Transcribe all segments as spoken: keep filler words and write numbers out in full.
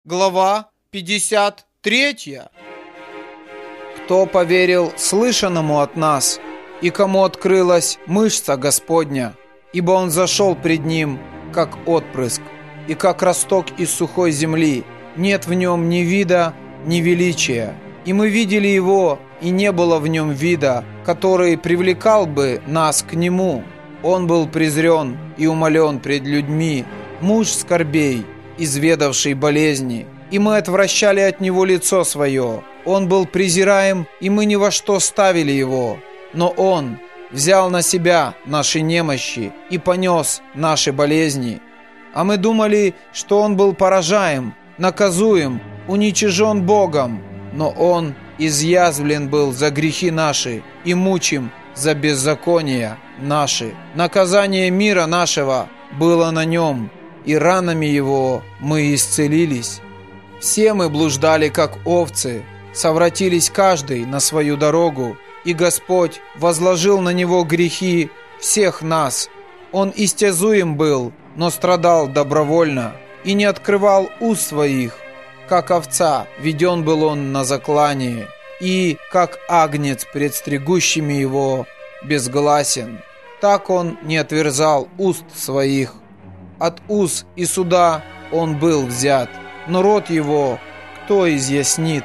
Глава пятьдесят третья. Кто поверил слышанному от нас, и кому открылась мышца Господня, ибо Он зашел пред Ним, как отпрыск, и как росток из сухой земли, нет в Нем ни вида, ни величия. И мы видели Его, и не было в Нем вида, который привлекал бы нас к Нему. Он был презрен и умолен пред людьми, муж скорбей, изведавший болезни, и мы отвращали от Него лицо свое. Он был презираем, и мы ни во что ставили Его. Но Он взял на себя наши немощи и понес наши болезни. А мы думали, что Он был поражаем, наказуем, уничижен Богом. Но Он изъязвлен был за грехи наши и мучим за беззакония наши. Наказание мира нашего было на Нем, и ранами Его мы исцелились. Все мы блуждали, как овцы, совратились каждый на свою дорогу, и Господь возложил на Него грехи всех нас. Он истязуем был, но страдал добровольно, и не открывал уст своих. Как овца веден был Он на заклание, и, как агнец пред стригущими Его, безгласен. Так Он не отверзал уст своих. От уз и суда Он был взят, но род Его кто изъяснит?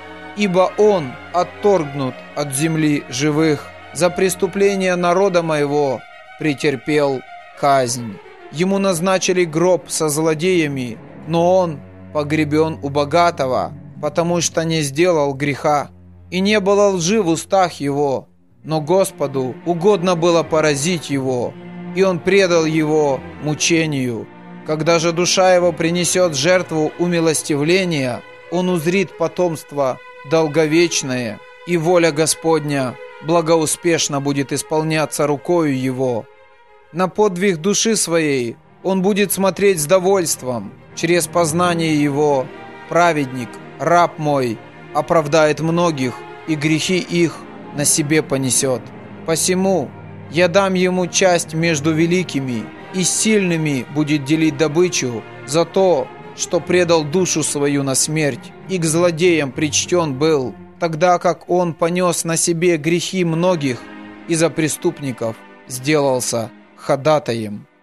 Ибо Он отторгнут от земли живых, за преступление народа моего претерпел казнь. Ему назначили гроб со злодеями, но Он погребен у богатого, потому что не сделал греха. И не было лжи в устах Его, но Господу угодно было поразить Его, и Он предал Его мучению. Когда же душа Его принесет жертву умилостивления, Он узрит потомство долговечное, и воля Господня благоуспешно будет исполняться рукою Его. На подвиг души своей Он будет смотреть с довольством, через познание Его праведник, раб мой, оправдает многих, и грехи их на себе понесет. Посему я дам ему часть между великими, и с сильными будет делить добычу за то, что предал душу свою на смерть, и к злодеям причтен был, тогда как он понес на себе грехи многих, и за преступников сделался ходатаем.